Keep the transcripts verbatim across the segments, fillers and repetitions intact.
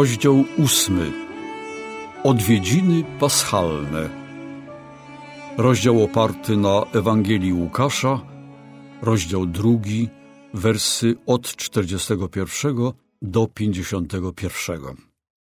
Rozdział ósmy. Odwiedziny paschalne. Rozdział oparty na Ewangelii Łukasza, rozdział drugi, wersy od czterdziestego pierwszego do pięćdziesiątego pierwszego.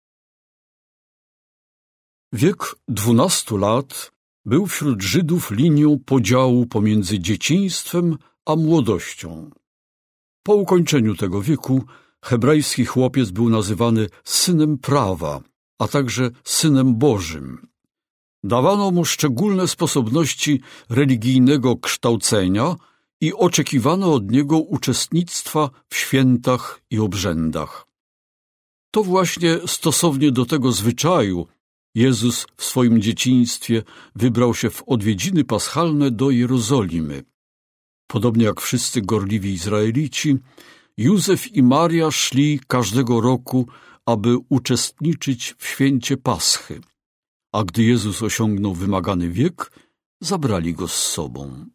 Wiek dwunastu lat był wśród Żydów linią podziału pomiędzy dzieciństwem a młodością. Po ukończeniu tego wieku hebrajski chłopiec był nazywany synem prawa, a także synem Bożym. Dawano mu szczególne sposobności religijnego kształcenia i oczekiwano od niego uczestnictwa w świętach i obrzędach. To właśnie stosownie do tego zwyczaju Jezus w swoim dzieciństwie wybrał się w odwiedziny paschalne do Jerozolimy. Podobnie jak wszyscy gorliwi Izraelici, Józef i Maria szli każdego roku, aby uczestniczyć w święcie Paschy, a gdy Jezus osiągnął wymagany wiek, zabrali go z sobą.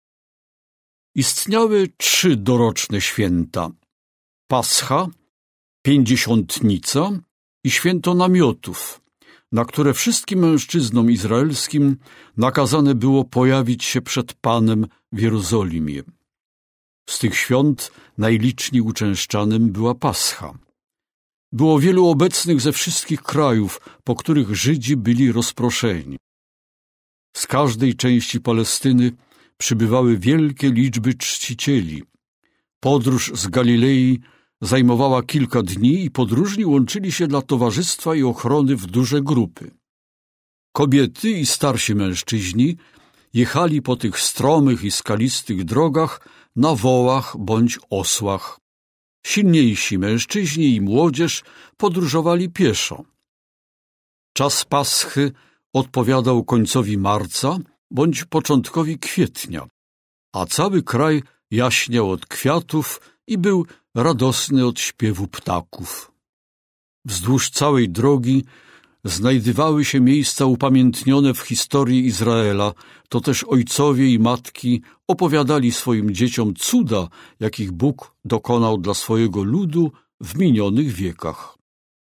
Istniały trzy doroczne święta: Pascha, Pięćdziesiątnica i Święto Namiotów, na które wszystkim mężczyznom izraelskim nakazane było pojawić się przed Panem w Jerozolimie. Z tych świąt najliczniej uczęszczanym była Pascha. Było wielu obecnych ze wszystkich krajów, po których Żydzi byli rozproszeni. Z każdej części Palestyny przybywały wielkie liczby czcicieli. Podróż z Galilei zajmowała kilka dni i podróżni łączyli się dla towarzystwa i ochrony w duże grupy. Kobiety i starsi mężczyźni jechali po tych stromych i skalistych drogach na wołach bądź osłach. Silniejsi mężczyźni i młodzież podróżowali pieszo. Czas Paschy odpowiadał końcowi marca bądź początkowi kwietnia, a cały kraj jaśniał od kwiatów i był radosny od śpiewu ptaków. Wzdłuż całej drogi znajdowały się miejsca upamiętnione w historii Izraela, to też ojcowie i matki opowiadali swoim dzieciom cuda, jakich Bóg dokonał dla swojego ludu w minionych wiekach.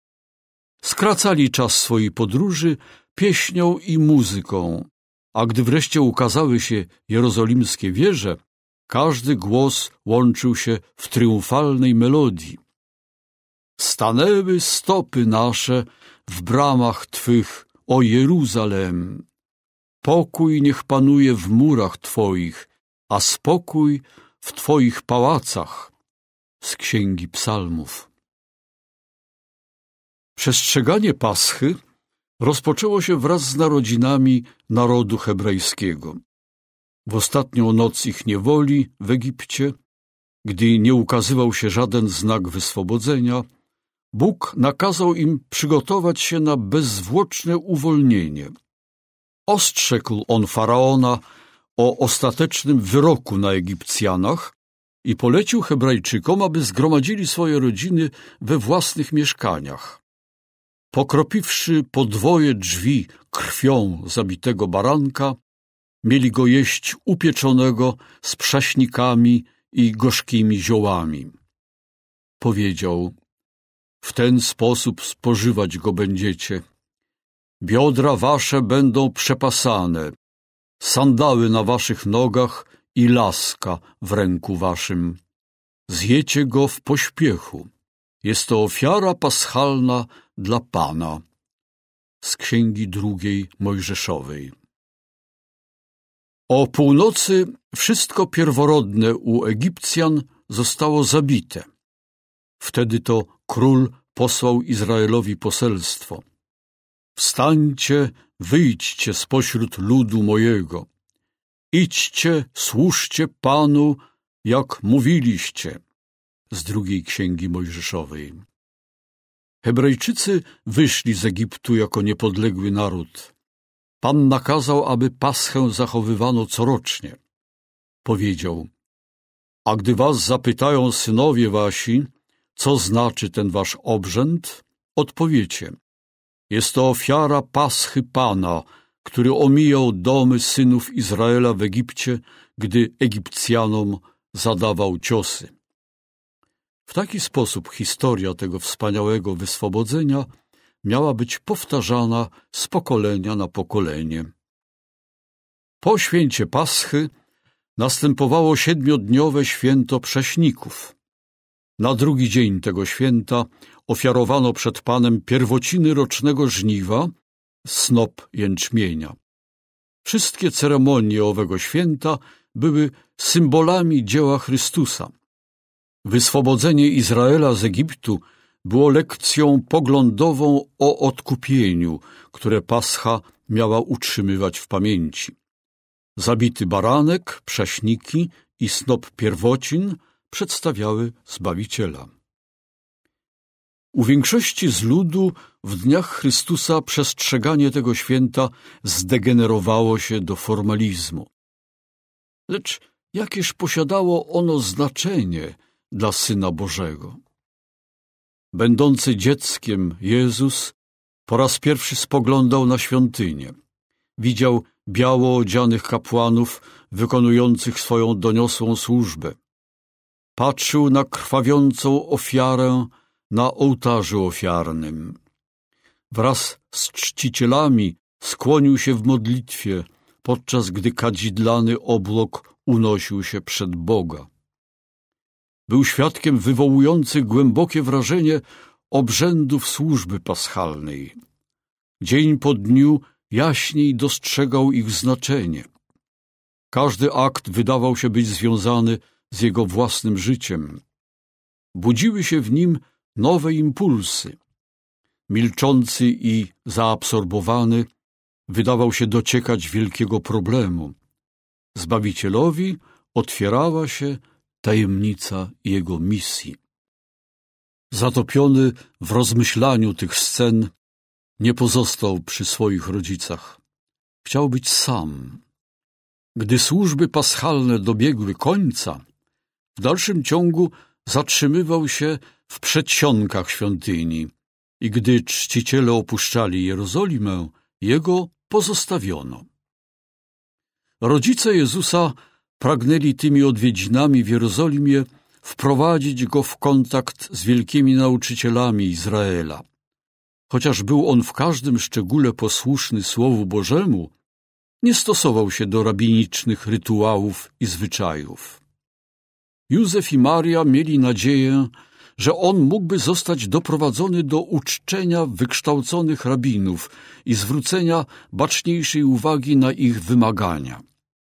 Skracali czas swojej podróży pieśnią i muzyką, a gdy wreszcie ukazały się jerozolimskie wieże, każdy głos łączył się w triumfalnej melodii. Stanęły stopy nasze w bramach Twych, o Jeruzalem. Pokój niech panuje w murach Twoich, a spokój w Twoich pałacach. Z Księgi Psalmów. Przestrzeganie Paschy rozpoczęło się wraz z narodzinami narodu hebrajskiego. W ostatnią noc ich niewoli w Egipcie, gdy nie ukazywał się żaden znak wyswobodzenia, Bóg nakazał im przygotować się na bezzwłoczne uwolnienie. Ostrzegł on Faraona o ostatecznym wyroku na Egipcjanach i polecił Hebrajczykom, aby zgromadzili swoje rodziny we własnych mieszkaniach. Pokropiwszy podwoje drzwi krwią zabitego baranka, mieli go jeść upieczonego z przaśnikami i gorzkimi ziołami. Powiedział: w ten sposób spożywać go będziecie. Biodra wasze będą przepasane, sandały na waszych nogach i laska w ręku waszym. Zjecie go w pośpiechu. Jest to ofiara paschalna dla Pana. Z Księgi drugiej Mojżeszowej. O północy wszystko pierworodne u Egipcjan zostało zabite. Wtedy to król posłał Izraelowi poselstwo: wstańcie, wyjdźcie spośród ludu mojego. Idźcie, służcie Panu, jak mówiliście. Z drugiej Księgi Mojżeszowej. Hebrajczycy wyszli z Egiptu jako niepodległy naród. Pan nakazał, aby Paschę zachowywano corocznie. Powiedział: a gdy was zapytają synowie wasi, co znaczy ten wasz obrzęd, odpowiecie: jest to ofiara Paschy Pana, który omijał domy synów Izraela w Egipcie, gdy Egipcjanom zadawał ciosy. W taki sposób historia tego wspaniałego wyswobodzenia miała być powtarzana z pokolenia na pokolenie. Po święcie Paschy następowało siedmiodniowe święto Prześników. Na drugi dzień tego święta ofiarowano przed Panem pierwociny rocznego żniwa, snop jęczmienia. Wszystkie ceremonie owego święta były symbolami dzieła Chrystusa. Wyswobodzenie Izraela z Egiptu było lekcją poglądową o odkupieniu, które Pascha miała utrzymywać w pamięci. Zabity baranek, prześniki i snop pierwocin przedstawiały Zbawiciela. U większości z ludu w dniach Chrystusa przestrzeganie tego święta zdegenerowało się do formalizmu. Lecz jakież posiadało ono znaczenie dla Syna Bożego? Będący dzieckiem Jezus po raz pierwszy spoglądał na świątynię. Widział biało odzianych kapłanów wykonujących swoją doniosłą służbę. Patrzył na krwawiącą ofiarę na ołtarzu ofiarnym. Wraz z czcicielami skłonił się w modlitwie, podczas gdy kadzidlany obłok unosił się przed Boga. Był świadkiem wywołujących głębokie wrażenie obrzędów służby paschalnej. Dzień po dniu jaśniej dostrzegał ich znaczenie. Każdy akt wydawał się być związany z jego własnym życiem. Budziły się w nim nowe impulsy. Milczący i zaabsorbowany wydawał się dociekać wielkiego problemu. Zbawicielowi otwierała się tajemnica jego misji. Zatopiony w rozmyślaniu tych scen, nie pozostał przy swoich rodzicach. Chciał być sam. Gdy służby paschalne dobiegły końca, w dalszym ciągu zatrzymywał się w przedsionkach świątyni i gdy czciciele opuszczali Jerozolimę, jego pozostawiono. Rodzice Jezusa pragnęli tymi odwiedzinami w Jerozolimie wprowadzić go w kontakt z wielkimi nauczycielami Izraela. Chociaż był on w każdym szczególe posłuszny Słowu Bożemu, nie stosował się do rabinicznych rytuałów i zwyczajów. Józef i Maria mieli nadzieję, że on mógłby zostać doprowadzony do uczczenia wykształconych rabinów i zwrócenia baczniejszej uwagi na ich wymagania.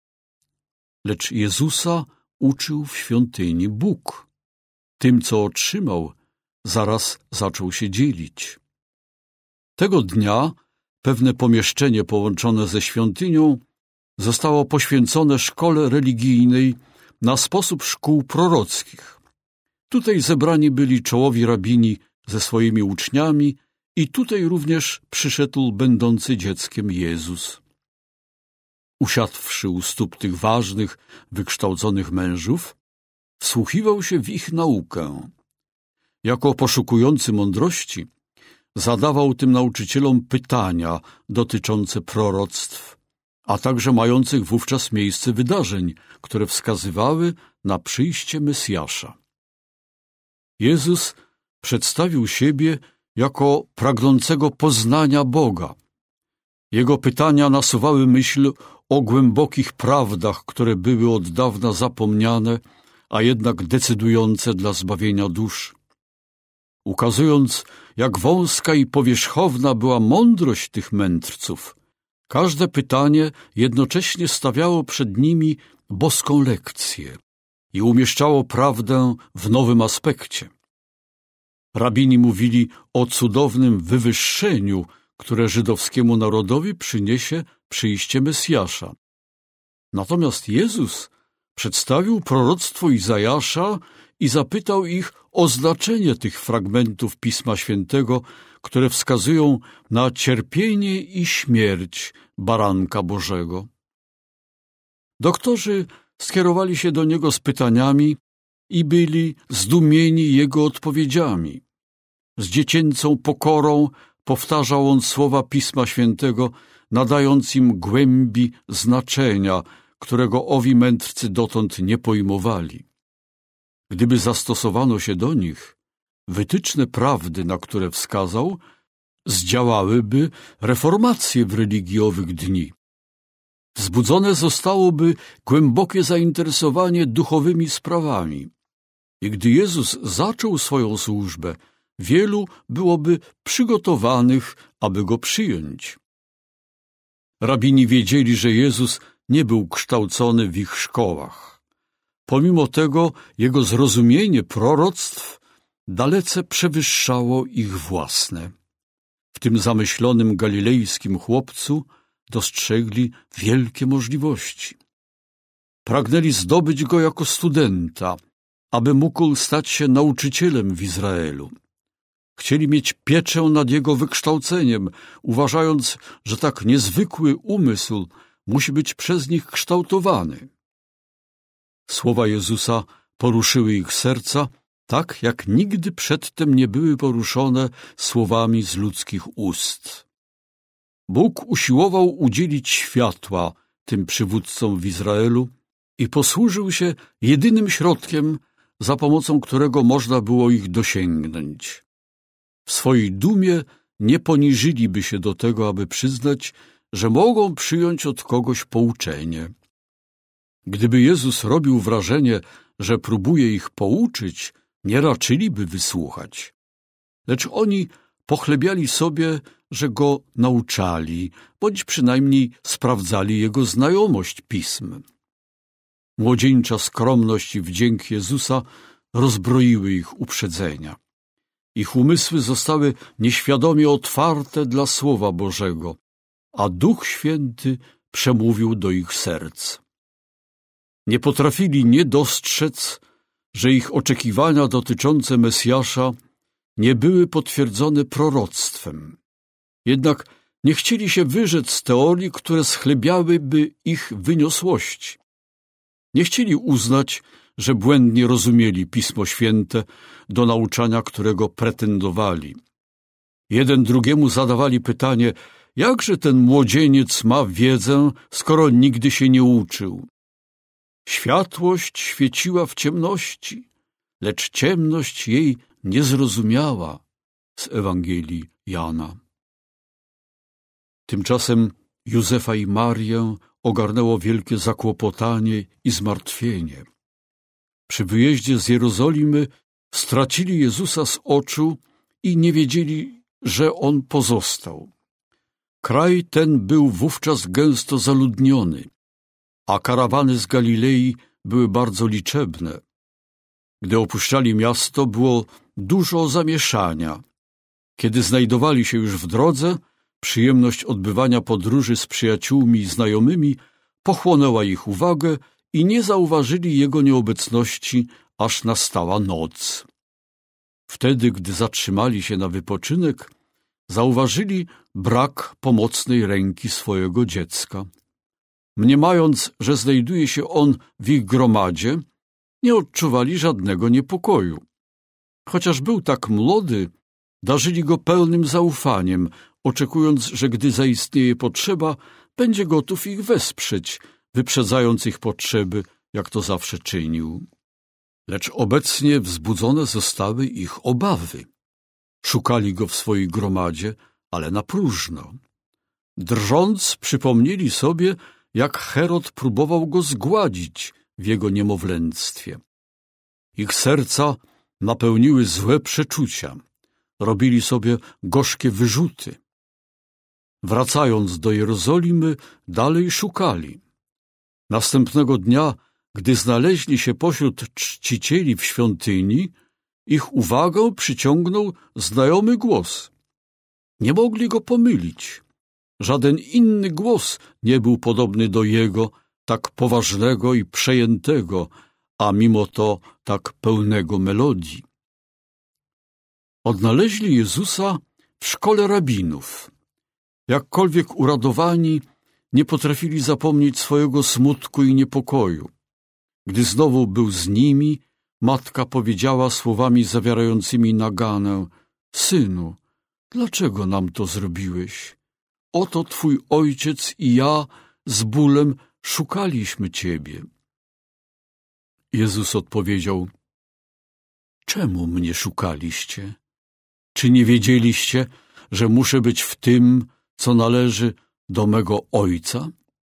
Lecz Jezusa uczył w świątyni Bóg. Tym, co otrzymał, zaraz zaczął się dzielić. Tego dnia pewne pomieszczenie połączone ze świątynią zostało poświęcone szkole religijnej na sposób szkół prorockich. Tutaj zebrani byli czołowi rabini ze swoimi uczniami i tutaj również przyszedł będący dzieckiem Jezus. Usiadłszy u stóp tych ważnych, wykształconych mężów, wsłuchiwał się w ich naukę. Jako poszukujący mądrości zadawał tym nauczycielom pytania dotyczące proroctw, a także mających wówczas miejsce wydarzeń, które wskazywały na przyjście Mesjasza. Jezus przedstawił siebie jako pragnącego poznania Boga. Jego pytania nasuwały myśl o głębokich prawdach, które były od dawna zapomniane, a jednak decydujące dla zbawienia dusz. Ukazując, jak wąska i powierzchowna była mądrość tych mędrców, każde pytanie jednocześnie stawiało przed nimi boską lekcję i umieszczało prawdę w nowym aspekcie. Rabini mówili o cudownym wywyższeniu, które żydowskiemu narodowi przyniesie przyjście Mesjasza. Natomiast Jezus przedstawił proroctwo Izajasza i zapytał ich o znaczenie tych fragmentów Pisma Świętego, które wskazują na cierpienie i śmierć Baranka Bożego. Doktorzy skierowali się do niego z pytaniami i byli zdumieni jego odpowiedziami. Z dziecięcą pokorą powtarzał on słowa Pisma Świętego, nadając im głębi znaczenia, którego owi mędrcy dotąd nie pojmowali. Gdyby zastosowano się do nich, wytyczne prawdy, na które wskazał, zdziałałyby reformację w religii owych dni. Wzbudzone zostałoby głębokie zainteresowanie duchowymi sprawami. I gdy Jezus zaczął swoją służbę, wielu byłoby przygotowanych, aby Go przyjąć. Rabini wiedzieli, że Jezus nie był kształcony w ich szkołach. Pomimo tego Jego zrozumienie proroctw dalece przewyższało ich własne. W tym zamyślonym galilejskim chłopcu dostrzegli wielkie możliwości. Pragnęli zdobyć go jako studenta, aby mógł stać się nauczycielem w Izraelu. Chcieli mieć pieczę nad jego wykształceniem, uważając, że tak niezwykły umysł musi być przez nich kształtowany. Słowa Jezusa poruszyły ich serca, tak jak nigdy przedtem nie były poruszone słowami z ludzkich ust. Bóg usiłował udzielić światła tym przywódcom w Izraelu i posłużył się jedynym środkiem, za pomocą którego można było ich dosięgnąć. W swojej dumie nie poniżyliby się do tego, aby przyznać, że mogą przyjąć od kogoś pouczenie. Gdyby Jezus robił wrażenie, że próbuje ich pouczyć, nie raczyliby wysłuchać. Lecz oni pochlebiali sobie, że Go nauczali, bądź przynajmniej sprawdzali Jego znajomość pism. Młodzieńcza skromność i wdzięk Jezusa rozbroiły ich uprzedzenia. Ich umysły zostały nieświadomie otwarte dla Słowa Bożego, a Duch Święty przemówił do ich serc. Nie potrafili nie dostrzec, że ich oczekiwania dotyczące Mesjasza nie były potwierdzone proroctwem. Jednak nie chcieli się wyrzec z teorii, które schlebiałyby ich wyniosłości. Nie chcieli uznać, że błędnie rozumieli Pismo Święte, do nauczania którego pretendowali. Jeden drugiemu zadawali pytanie, jakże ten młodzieniec ma wiedzę, skoro nigdy się nie uczył. Światłość świeciła w ciemności, lecz ciemność jej nie zrozumiała. Z Ewangelii Jana. Tymczasem Józefa i Marię ogarnęło wielkie zakłopotanie i zmartwienie. Przy wyjeździe z Jerozolimy stracili Jezusa z oczu i nie wiedzieli, że On pozostał. Kraj ten był wówczas gęsto zaludniony, a karawany z Galilei były bardzo liczebne. Gdy opuszczali miasto, było dużo zamieszania. Kiedy znajdowali się już w drodze, przyjemność odbywania podróży z przyjaciółmi i znajomymi pochłonęła ich uwagę i nie zauważyli Jego nieobecności, aż nastała noc. Wtedy, gdy zatrzymali się na wypoczynek, zauważyli brak pomocnej ręki swojego dziecka. Mniemając, że znajduje się on w ich gromadzie, nie odczuwali żadnego niepokoju. Chociaż był tak młody, darzyli go pełnym zaufaniem, oczekując, że gdy zaistnieje potrzeba, będzie gotów ich wesprzeć, wyprzedzając ich potrzeby, jak to zawsze czynił. Lecz obecnie wzbudzone zostały ich obawy. Szukali go w swojej gromadzie, ale na próżno. Drżąc, przypomnieli sobie, jak Herod próbował go zgładzić w jego niemowlęctwie. Ich serca napełniły złe przeczucia. Robili sobie gorzkie wyrzuty. Wracając do Jerozolimy, dalej szukali. Następnego dnia, gdy znaleźli się pośród czcicieli w świątyni, ich uwagę przyciągnął znajomy głos. Nie mogli go pomylić. Żaden inny głos nie był podobny do jego, tak poważnego i przejętego, a mimo to tak pełnego melodii. Odnaleźli Jezusa w szkole rabinów. Jakkolwiek uradowani, nie potrafili zapomnieć swojego smutku i niepokoju. Gdy znowu był z nimi, matka powiedziała słowami zawierającymi naganę: Synu, dlaczego nam to zrobiłeś? Oto twój ojciec i ja z bólem szukaliśmy ciebie. Jezus odpowiedział: czemu mnie szukaliście? Czy nie wiedzieliście, że muszę być w tym, co należy do mego Ojca?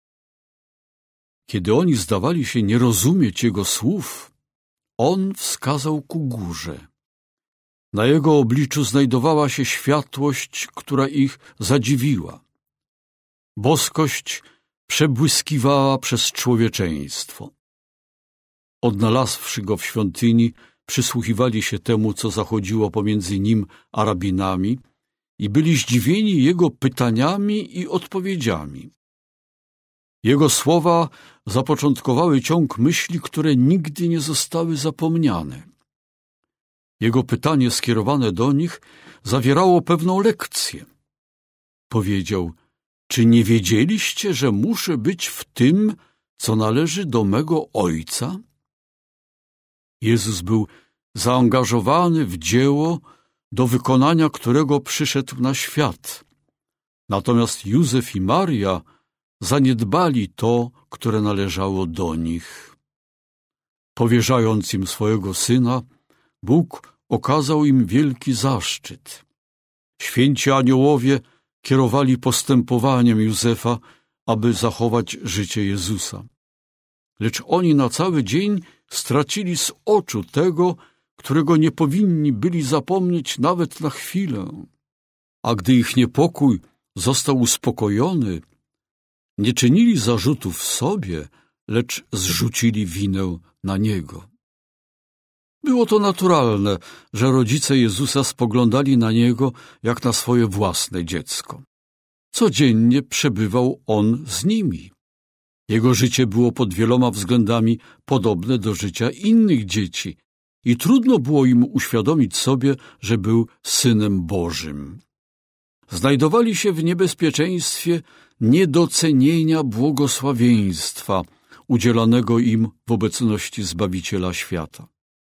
Kiedy oni zdawali się nie rozumieć Jego słów, On wskazał ku górze. Na Jego obliczu znajdowała się światłość, która ich zadziwiła. Boskość przebłyskiwała przez człowieczeństwo. Odnalazłszy Go w świątyni, przysłuchiwali się temu, co zachodziło pomiędzy Nim a rabinami i byli zdziwieni Jego pytaniami i odpowiedziami. Jego słowa zapoczątkowały ciąg myśli, które nigdy nie zostały zapomniane. Jego pytanie skierowane do nich zawierało pewną lekcję. Powiedział: czy nie wiedzieliście, że muszę być w tym, co należy do mego Ojca? Jezus był zaangażowany w dzieło, do wykonania którego przyszedł na świat. Natomiast Józef i Maria zaniedbali to, które należało do nich. Powierzając im swojego Syna, Bóg okazał im wielki zaszczyt. Święci aniołowie kierowali postępowaniem Józefa, aby zachować życie Jezusa. Lecz oni na cały dzień stracili z oczu tego, którego nie powinni byli zapomnieć nawet na chwilę. A gdy ich niepokój został uspokojony, nie czynili zarzutów sobie, lecz zrzucili winę na Niego. Było to naturalne, że rodzice Jezusa spoglądali na Niego jak na swoje własne dziecko. Codziennie przebywał On z nimi. Jego życie było pod wieloma względami podobne do życia innych dzieci i trudno było im uświadomić sobie, że był Synem Bożym. Znajdowali się w niebezpieczeństwie niedocenienia błogosławieństwa udzielanego im w obecności Zbawiciela świata.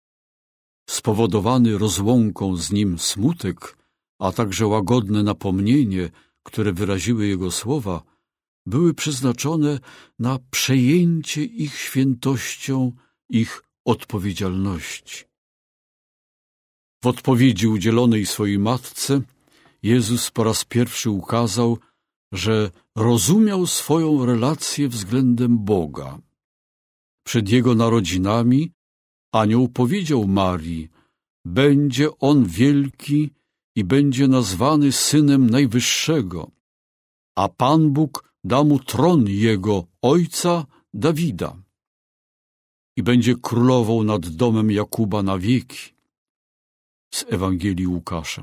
Spowodowany rozłąką z Nim smutek, a także łagodne napomnienie, które wyraziły Jego słowa, były przeznaczone na przejęcie ich świętością, ich odpowiedzialności. W odpowiedzi udzielonej swojej matce Jezus po raz pierwszy ukazał, że rozumiał swoją relację względem Boga. Przed Jego narodzinami anioł powiedział Marii: będzie on wielki i będzie nazwany Synem Najwyższego, a Pan Bóg da mu tron jego ojca Dawida i będzie królował nad domem Jakuba na wieki. Z Ewangelii Łukasza.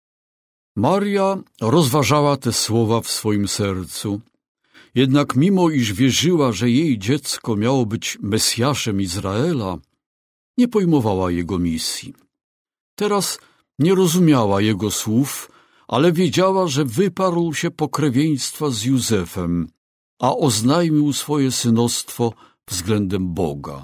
Maria rozważała te słowa w swoim sercu, jednak mimo iż wierzyła, że jej dziecko miało być Mesjaszem Izraela, nie pojmowała jego misji. Teraz nie rozumiała jego słów, ale wiedziała, że wyparł się pokrewieństwa z Józefem, a oznajmił swoje synostwo względem Boga.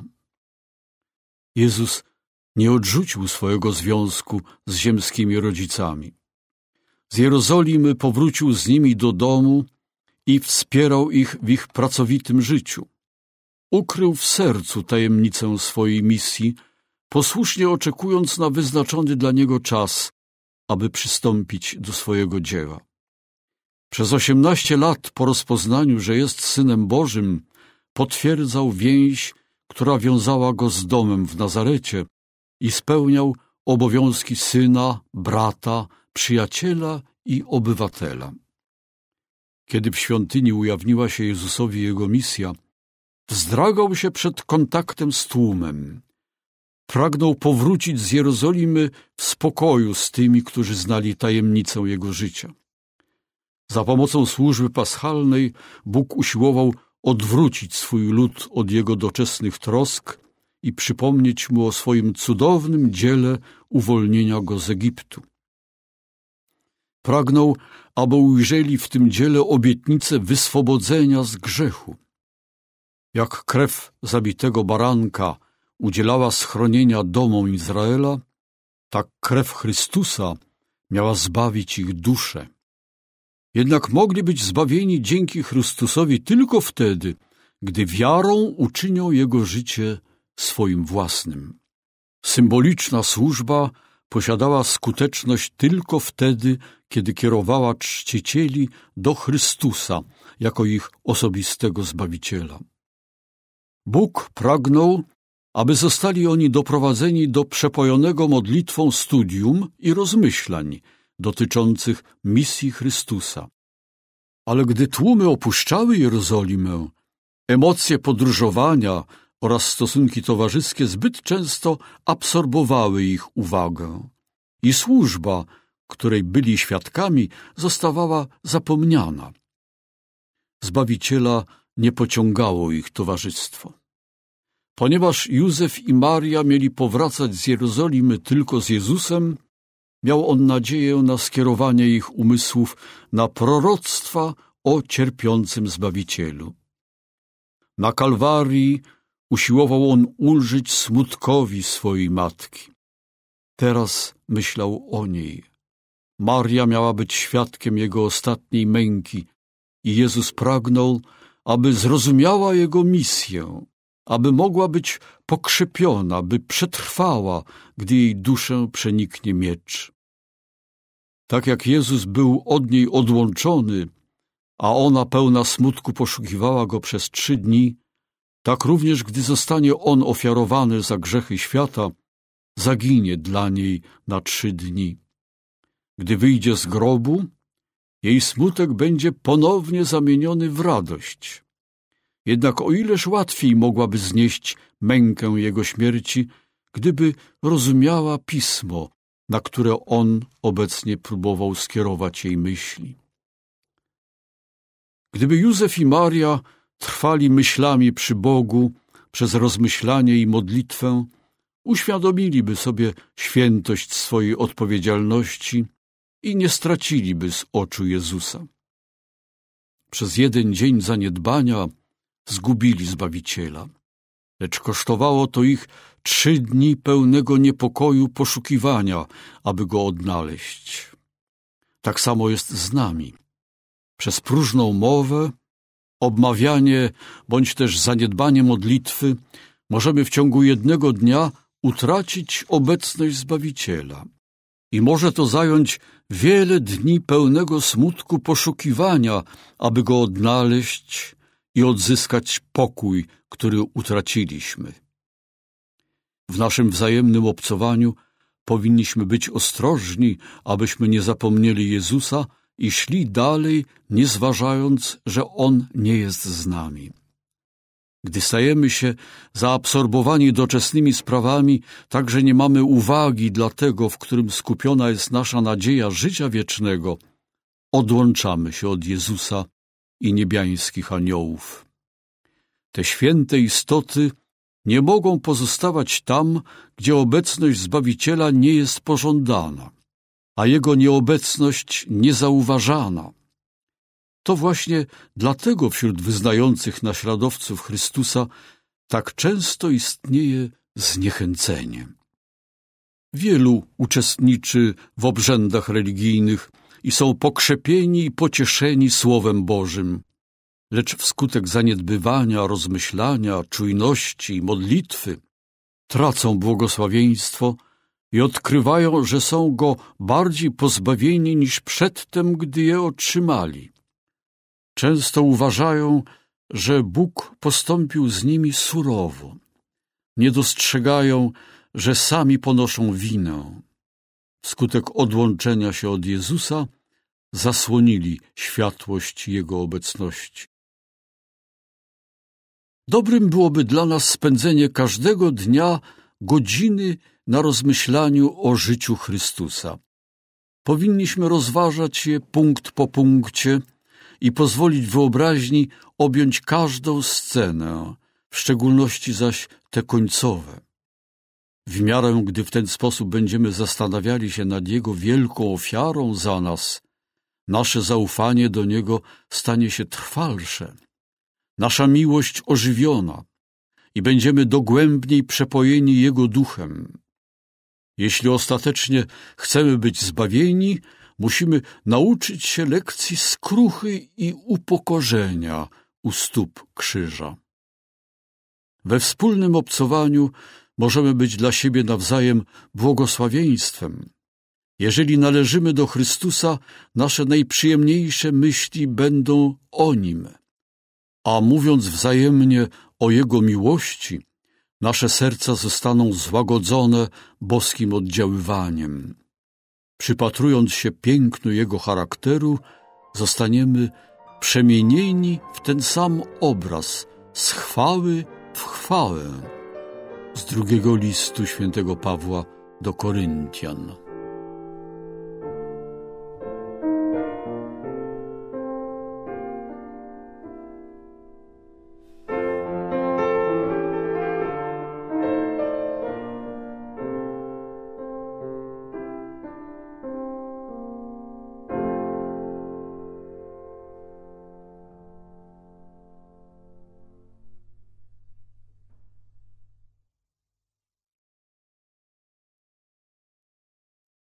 Jezus nie odrzucił swojego związku z ziemskimi rodzicami. Z Jerozolimy powrócił z nimi do domu i wspierał ich w ich pracowitym życiu. Ukrył w sercu tajemnicę swojej misji, posłusznie oczekując na wyznaczony dla niego czas, aby przystąpić do swojego dzieła. Przez osiemnaście lat po rozpoznaniu, że jest Synem Bożym, potwierdzał więź, która wiązała go z domem w Nazarecie i spełniał obowiązki syna, brata, przyjaciela i obywatela. Kiedy w świątyni ujawniła się Jezusowi Jego misja, wzdragał się przed kontaktem z tłumem. Pragnął powrócić z Jerozolimy w spokoju z tymi, którzy znali tajemnicę Jego życia. Za pomocą służby paschalnej Bóg usiłował odwrócić swój lud od jego doczesnych trosk i przypomnieć mu o swoim cudownym dziele uwolnienia go z Egiptu. Pragnął, aby ujrzeli w tym dziele obietnicę wyswobodzenia z grzechu. Jak krew zabitego baranka udzielała schronienia domom Izraela, tak krew Chrystusa miała zbawić ich dusze. Jednak mogli być zbawieni dzięki Chrystusowi tylko wtedy, gdy wiarą uczynią Jego życie swoim własnym. Symboliczna służba posiadała skuteczność tylko wtedy, kiedy kierowała czcicieli do Chrystusa jako ich osobistego Zbawiciela. Bóg pragnął, aby zostali oni doprowadzeni do przepojonego modlitwą studium i rozmyślań dotyczących misji Chrystusa. Ale gdy tłumy opuszczały Jerozolimę, emocje podróżowania oraz stosunki towarzyskie zbyt często absorbowały ich uwagę i służba, której byli świadkami, zostawała zapomniana. Zbawiciela nie pociągało ich towarzystwo. Ponieważ Józef i Maria mieli powracać z Jerozolimy tylko z Jezusem, miał on nadzieję na skierowanie ich umysłów na proroctwa o cierpiącym Zbawicielu. Na Kalwarii usiłował on ulżyć smutkowi swojej matki. Teraz myślał o niej. Maria miała być świadkiem jego ostatniej męki i Jezus pragnął, aby zrozumiała jego misję, aby mogła być pokrzepiona, by przetrwała, gdy jej duszę przeniknie miecz. Tak jak Jezus był od niej odłączony, a ona pełna smutku poszukiwała go przez trzy dni, tak również gdy zostanie on ofiarowany za grzechy świata, zaginie dla niej na trzy dni. Gdy wyjdzie z grobu, jej smutek będzie ponownie zamieniony w radość. Jednak o ileż łatwiej mogłaby znieść mękę jego śmierci, gdyby rozumiała pismo, na które on obecnie próbował skierować jej myśli. Gdyby Józef i Maria trwali myślami przy Bogu przez rozmyślanie i modlitwę, uświadomiliby sobie świętość swojej odpowiedzialności i nie straciliby z oczu Jezusa. Przez jeden dzień zaniedbania zgubili Zbawiciela, lecz kosztowało to ich trzy dni pełnego niepokoju poszukiwania, aby go odnaleźć. Tak samo jest z nami. Przez próżną mowę, obmawianie bądź też zaniedbanie modlitwy możemy w ciągu jednego dnia utracić obecność Zbawiciela. I może to zająć wiele dni pełnego smutku poszukiwania, aby go odnaleźć i odzyskać pokój, który utraciliśmy. W naszym wzajemnym obcowaniu powinniśmy być ostrożni, abyśmy nie zapomnieli Jezusa i szli dalej, nie zważając, że On nie jest z nami. Gdy stajemy się zaabsorbowani doczesnymi sprawami, tak że nie mamy uwagi dla tego, w którym skupiona jest nasza nadzieja życia wiecznego, odłączamy się od Jezusa i niebiańskich aniołów. Te święte istoty nie mogą pozostawać tam, gdzie obecność Zbawiciela nie jest pożądana, a Jego nieobecność niezauważana. To właśnie dlatego wśród wyznających naśladowców Chrystusa tak często istnieje zniechęcenie. Wielu uczestniczy w obrzędach religijnych i są pokrzepieni i pocieszeni Słowem Bożym, lecz wskutek zaniedbywania, rozmyślania, czujności i modlitwy tracą błogosławieństwo i odkrywają, że są go bardziej pozbawieni niż przedtem, gdy je otrzymali. Często uważają, że Bóg postąpił z nimi surowo. Nie dostrzegają, że sami ponoszą winę. Wskutek odłączenia się od Jezusa zasłonili światłość Jego obecności. Dobrym byłoby dla nas spędzenie każdego dnia godziny na rozmyślaniu o życiu Chrystusa. Powinniśmy rozważać je punkt po punkcie i pozwolić wyobraźni objąć każdą scenę, w szczególności zaś te końcowe. W miarę, gdy w ten sposób będziemy zastanawiali się nad Jego wielką ofiarą za nas, nasze zaufanie do Niego stanie się trwalsze, nasza miłość ożywiona i będziemy dogłębniej przepojeni Jego duchem. Jeśli ostatecznie chcemy być zbawieni, musimy nauczyć się lekcji skruchy i upokorzenia u stóp krzyża. We wspólnym obcowaniu możemy być dla siebie nawzajem błogosławieństwem. Jeżeli należymy do Chrystusa, nasze najprzyjemniejsze myśli będą o Nim. A mówiąc wzajemnie o Jego miłości, nasze serca zostaną złagodzone boskim oddziaływaniem. Przypatrując się pięknu Jego charakteru, zostaniemy przemienieni w ten sam obraz, z chwały w chwałę. Z drugiego listu świętego Pawła do Koryntian.